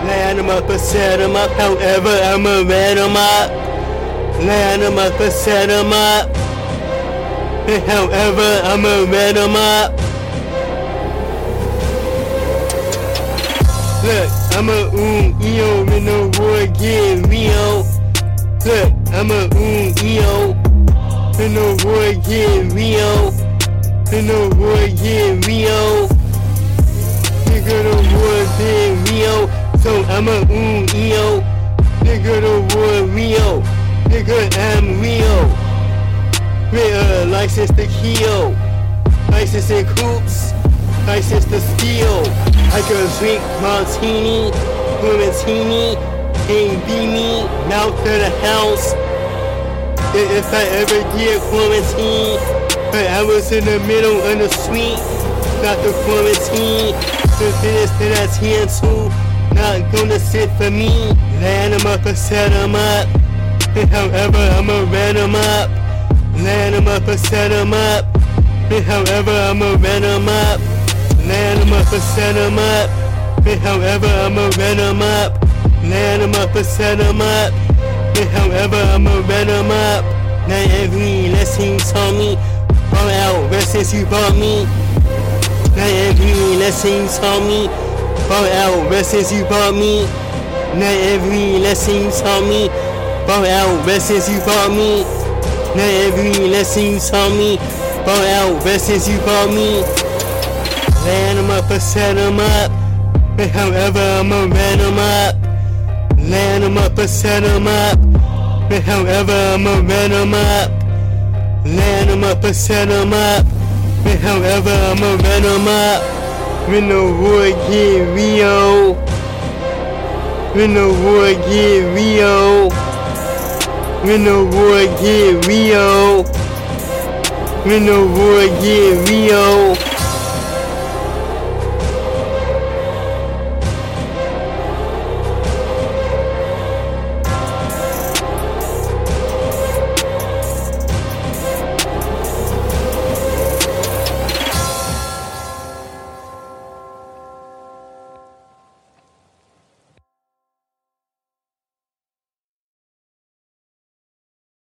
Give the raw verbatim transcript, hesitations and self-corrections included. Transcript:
Land 'em up and set 'em up, however I'ma red 'em up. Land 'em up and set 'em up, and however I'ma red 'em up. Look, I'm a oom eo in the war get Rio. Look, I'm a oom eo in the war get Rio. In the war get Rio. Nigga, the war get Rio. So I'm a oom eo. Nigga, the war Rio. Nigga, I'm Rio. With a license to kill. License in coops. License to steal. I could drink martini, Clementini, King Beanie, mouth to the house. If I ever get quarantine, but I was in the middle of the street, not the quarantine. The finish to that T N two, not gonna sit for me. Land 'em up and set 'em up, and however I'ma red 'em up. Land 'em up and set 'em up, and however I'ma red 'em up. Land 'em up and set 'em up, and however I'ma red 'em up. Land 'em up and set 'em up, and however I'ma red 'em up. Now every lesson you taught me, fall out since you bought me. Now every lesson you taught me, fall out since you bought me. Now every lesson you taught me, fall out since you bought me. Now every lesson you taught me, fall out since you bought me. Land 'em up and set 'em up, and however I'ma red 'em up. Land 'em up and set 'em up, and however I'ma red 'em up. Land 'em up and set 'em up, and however I'ma red 'em up. When the war get Rio. When the war get Rio. When the war get Rio. When the war get Rio.